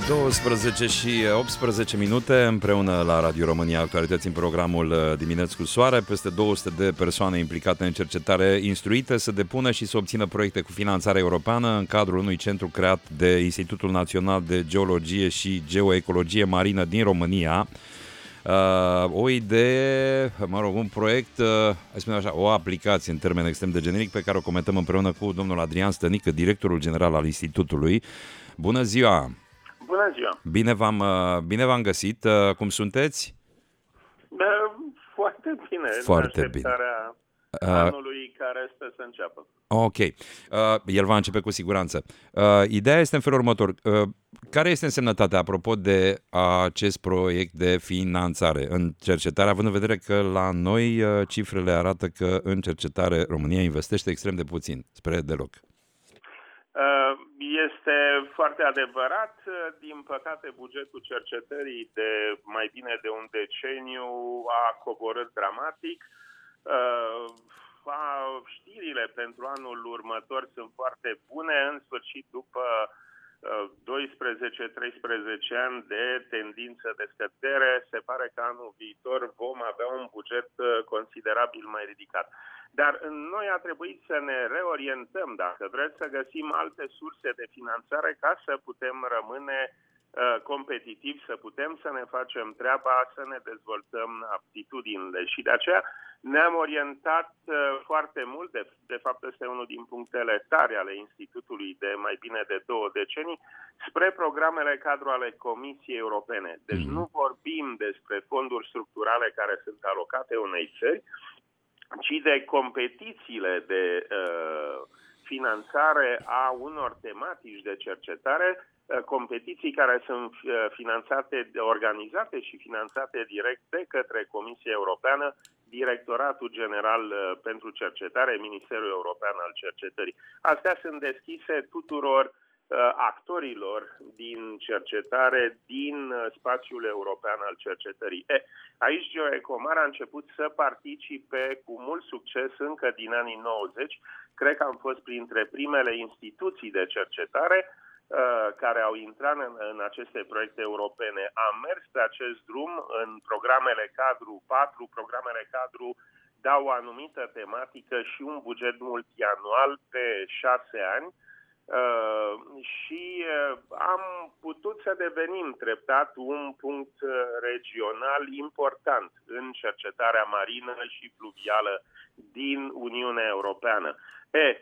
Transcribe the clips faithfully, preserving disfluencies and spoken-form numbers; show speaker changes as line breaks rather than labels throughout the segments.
douăsprezece și optsprezece minute împreună la Radio România, actualități în programul Dimineți cu Soare. Peste două sute de persoane implicate în cercetare, instruite să depună și să obțină proiecte cu finanțare europeană în cadrul unui centru creat de Institutul Național de Geologie și Geoecologie Marină din România. Uh, o idee, mă rog, un proiect, uh, hai spune așa, o aplicație în termen extrem de generic pe care o comentăm împreună cu domnul Adrian Stănică, directorul general al Institutului. Bună ziua!
Bună ziua!
Bine v-am, bine v-am găsit. Cum sunteți?
Da, foarte bine.
Foarte
în așteptarea
bine.
anului care stă să înceapă.
Ok. El va începe cu siguranță. Ideea este în felul următor. Care este însemnătatea, apropo de acest proiect de finanțare în cercetare, având în vedere că la noi cifrele arată că în cercetare România investește extrem de puțin, spre deloc?
Este foarte adevărat. Din păcate, bugetul cercetării de mai bine de un deceniu a coborât dramatic. Știrile pentru anul următor sunt foarte bune. În sfârșit, după doisprezece treisprezece ani de tendință de scădere, se pare că anul viitor vom avea un buget considerabil mai ridicat. Dar noi a trebuit să ne reorientăm, dacă vreți, să găsim alte surse de finanțare ca să putem rămâne uh, competitivi, să putem să ne facem treaba, să ne dezvoltăm aptitudinile. Și de aceea ne-am orientat uh, foarte mult, de, de fapt este unul din punctele tare ale Institutului de mai bine de două decenii, spre programele cadru ale Comisiei Europene. Deci nu vorbim despre fonduri structurale care sunt alocate unei țări, ci de competițiile de uh, finanțare a unor tematici de cercetare, uh, competiții care sunt uh, finanțate, organizate și finanțate direct de către Comisia Europeană, Directoratul General uh, pentru Cercetare, Ministerul European al Cercetării. Astea sunt deschise tuturor actorilor din cercetare din spațiul european al cercetării. E, aici GeoEcomar a început să participe cu mult succes încă din anii nouăzeci. Cred că am fost printre primele instituții de cercetare uh, care au intrat în, în aceste proiecte europene. Am mers pe acest drum în programele cadru patru, programele cadru dau o anumită tematică și un buget multianual pe șase ani. Uh, și uh, am putut să devenim treptat un punct uh, regional important în cercetarea marină și fluvială din Uniunea Europeană. E,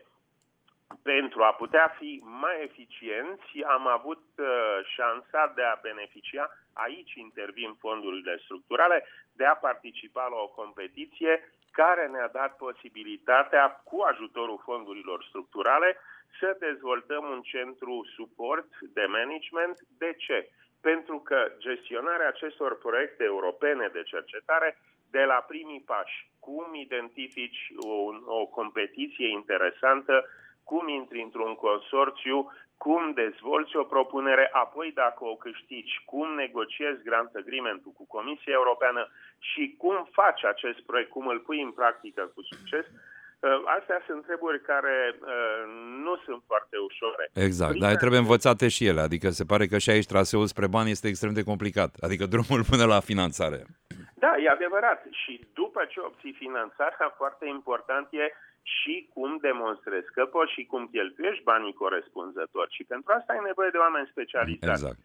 pentru a putea fi mai eficienți, am avut uh, șansa de a beneficia, aici intervin fondurile structurale, de a participa la o competiție care ne-a dat posibilitatea, cu ajutorul fondurilor structurale, să dezvoltăm un centru suport de management. De ce? Pentru că gestionarea acestor proiecte europene de cercetare, de la primii pași, cum identifici o, o competiție interesantă, cum intri într-un consorțiu, cum dezvolți o propunere, apoi dacă o câștigi, cum negociezi grant agreement-ul cu Comisia Europeană și cum faci acest proiect, cum îl pui în practică cu succes. Astea sunt treburi care uh, nu sunt foarte ușoare.
Exact,
Prima
dar trebuie învățate și ele. Adică se pare că și aici traseul spre bani este extrem de complicat. Adică drumul până la finanțare.
Da, e adevărat. Și după ce obții finanțarea, foarte important e și cum demonstrezi că poți și cum cheltuiești banii corespunzători. Și pentru asta ai nevoie de oameni specializați.
Exact.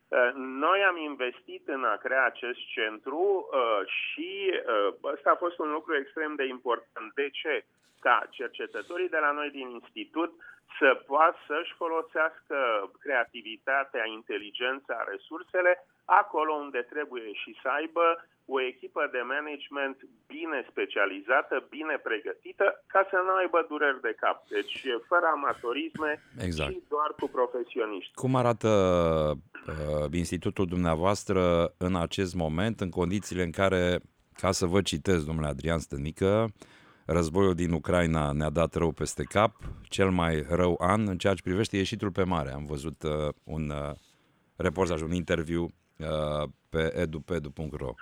Noi am investit în a crea acest centru și ăsta a fost un lucru extrem de important. De ce? Ca cercetătorii de la noi din institut să poată să-și folosească creativitatea, inteligența, resursele acolo unde trebuie și să aibă o echipă de management bine specializată, bine pregătită, ca să nu aibă dureri de cap. Deci fără amatorisme, exact, și doar cu profesioniști.
Cum arată uh, institutul dumneavoastră în acest moment, în condițiile în care, ca să vă citesc, domnule Adrian Stănică, războiul din Ucraina ne-a dat rău peste cap, cel mai rău an în ceea ce privește ieșitul pe mare. Am văzut uh, un uh, reportaj, un interviu uh, pe edupedu punct ro.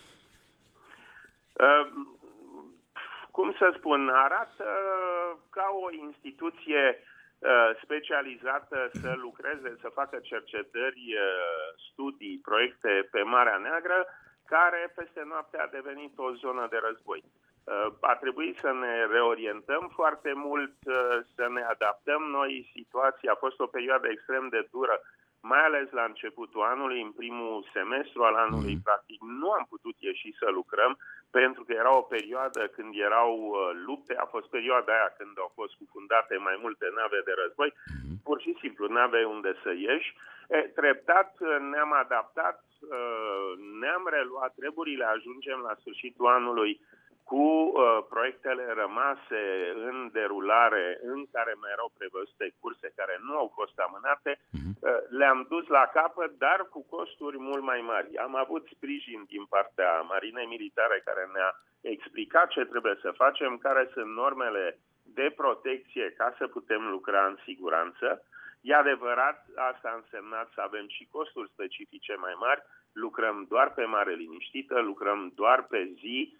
Uh, cum să spun, arată ca o instituție specializată să lucreze, să facă cercetări, studii, proiecte pe Marea Neagră, care peste noapte a devenit o zonă de război. A trebuit să ne reorientăm foarte mult, să ne adaptăm. Noi, situația a fost o perioadă extrem de dură, mai ales la începutul anului, în primul semestru al anului, practic nu am putut ieși să lucrăm, pentru că era o perioadă când erau lupte, a fost perioada aia când au fost cufundate mai multe nave de război, pur și simplu nave unde să ieși. E, treptat ne-am adaptat, ne-am reluat treburile, ajungem la sfârșitul anului cu uh, proiectele rămase în derulare, în care mai erau prevăzute curse care nu au fost amânate, uh, le-am dus la capăt, dar cu costuri mult mai mari. Am avut sprijin din partea Marinei Militare care ne-a explicat ce trebuie să facem, care sunt normele de protecție ca să putem lucra în siguranță. E adevărat, asta a însemnat să avem și costuri specifice mai mari, lucrăm doar pe mare liniștită, lucrăm doar pe zi.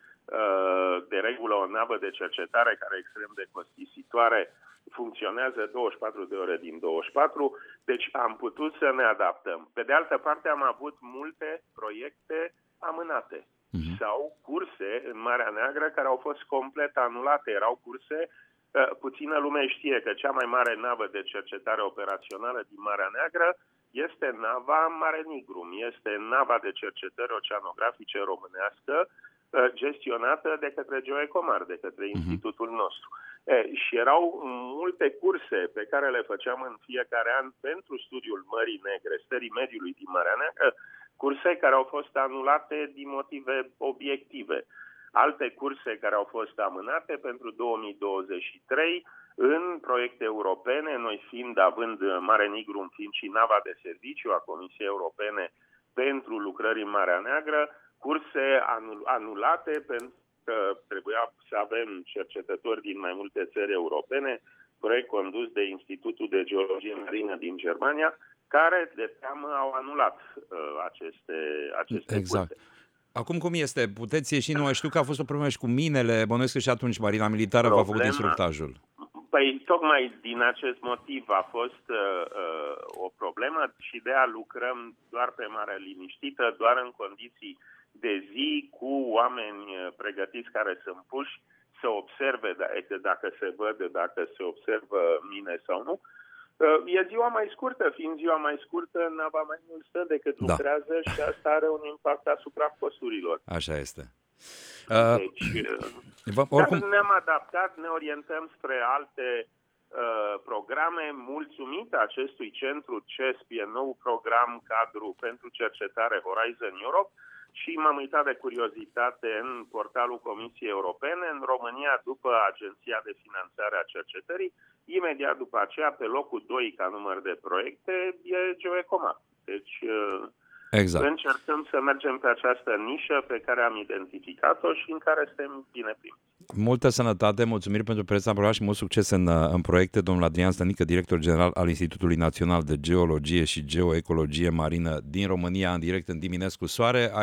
De regulă, o navă de cercetare care e extrem de costisitoare funcționează douăzeci și patru de ore din douăzeci și patru, deci am putut să ne adaptăm. Pe de altă parte, am avut multe proiecte amânate uh-huh. sau curse în Marea Neagră care au fost complet anulate. Erau curse, puțină lume știe că cea mai mare navă de cercetare operațională din Marea Neagră este nava Mare Nigrum, este nava de cercetări oceanografice românească, gestionată de către Geoecomar, de către institutul nostru. E, și erau multe curse pe care le făceam în fiecare an pentru studiul Mării Negre, stării mediului din Marea Neagră, curse care au fost anulate din motive obiective. Alte curse care au fost amânate pentru două mii douăzeci și trei în proiecte europene, noi fiind, având Mare Nigrum fiind și nava de serviciu a Comisiei Europene pentru lucrări în Marea Neagră, curse anulate pentru că trebuia să avem cercetători din mai multe țări europene, proiect condus de Institutul de Geologie Marină din Germania, care de teamă au anulat uh, aceste, aceste
exact.
curse.
Acum cum este? Puteți ieși? Nu, știu că a fost o problemă și cu minele, bănuiesc că și atunci Marina Militară v-a făcut instructajul.
Păi tocmai din acest motiv a fost uh, o problemă și de aia lucrăm doar pe mare liniștită, doar în condiții de zi, cu oameni pregătiți care sunt puși să observe dacă, dacă se văd, dacă se observă mine sau nu. E ziua mai scurtă, fiind ziua mai scurtă, nava mai mult stă decât da. lucrează și asta are un impact asupra costurilor.
Așa este.
Deci,
uh, oricum...
Dar ne-am adaptat, ne orientăm spre alte uh, programe. Mulțumit acestui centru C E S P, e nou program cadru pentru cercetare Horizon Europe, și m-am uitat de curiozitate în portalul Comisiei Europene. În România, după Agenția de Finanțare a Cercetării, imediat după aceea, pe locul doi ca număr de proiecte, e Geoecomar. Deci exact. Încercăm să mergem pe această nișă pe care am identificat-o și în care suntem bine primiți.
Multă sănătate, mulțumiri pentru prezența în program și mult succes în, în proiecte. Domnul Adrian Stănică, director general al Institutului Național de Geologie și Geoecologie Marină din România, în direct în Dimineți cu Soare.